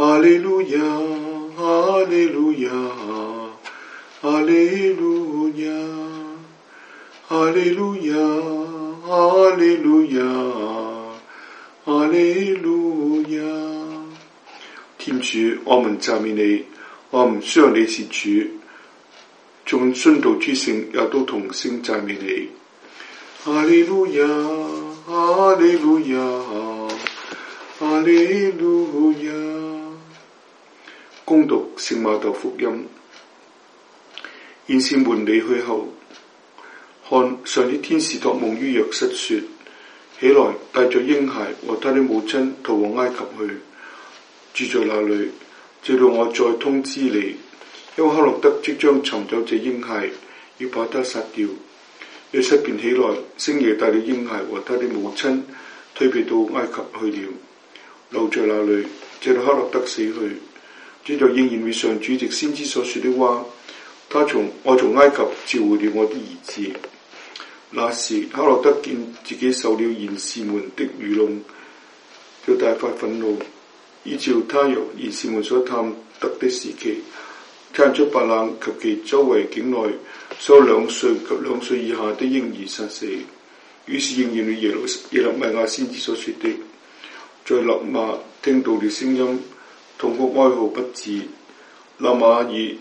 哈利路亞，哈利路亞，哈利路亞，哈利路亞，哈利路亞，哈利路亞。天主，我們讚美你，我們相信你是主，眾殉道諸聖也都同聲讚美你。哈利路亞，哈利路亞，哈利路亞。恭讀聖瑪竇福音。賢士們離去後，看，上主天使託夢於若瑟說：起來，帶着嬰孩和他的母親逃往埃及去，住在那裡，直到我再通知你。因為黑落德即將尋找這嬰孩，要把他殺掉。若瑟便起來，星夜帶了嬰孩和他的母親退避到埃及去了，留在那裡，直到黑落德死去。這就應驗了上主藉先知所說的話：我從埃及召回了我的兒子。那時黑落德見自己受了賢士們的愚弄，就大發憤怒，依照他由賢士們所探得的時期，差人將白冷及其周圍境內所有2歲及2歲以下的嬰兒殺死。於是應驗了耶肋米亞先知所說的：在勒瑪聽到了聲音，痛哭哀號不止，勒瑪爾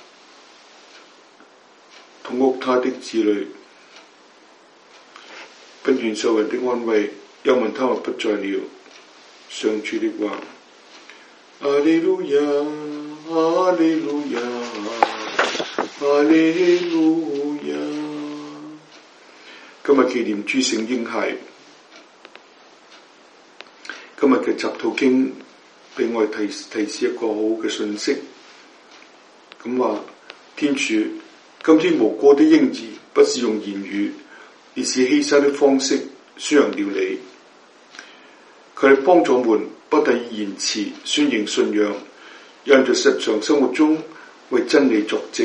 痛哭他的子女，不願受人的安慰，又問他們不在了。上主的話。哈利路亞，哈利路亞，哈利路亞。今日紀念諸聖嬰孩。今日嘅集禱經俾我哋提示一個好嘅信息，咁話天主今天無辜的嬰兒不是用言語，而是犧牲的方式宣揚了你。佢哋幫助我們不但以言辭宣揚信仰，讓在日常生活中為真理作證。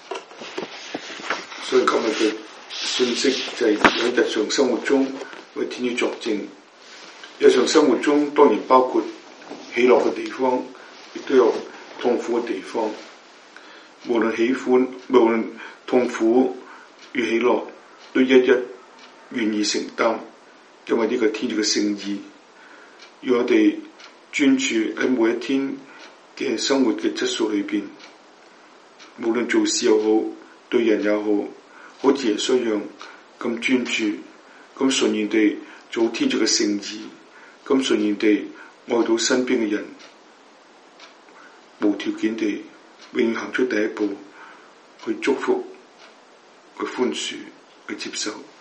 所以今日嘅信息就係喺日常生活中為天主作證。日常生活中當然包括喜樂嘅地方，亦都有痛苦嘅地方。無論痛苦與喜樂，都一一願意承擔，因為呢個天主嘅聖意，要我哋專注喺每一天嘅生活嘅質素裏邊，無論做事又好，對人也好，好似耶穌一樣咁專注，咁順然地做天主嘅聖意，咁順然地愛到身邊嘅人，無條件地永行出第一步，去祝福、去寬恕、去接受。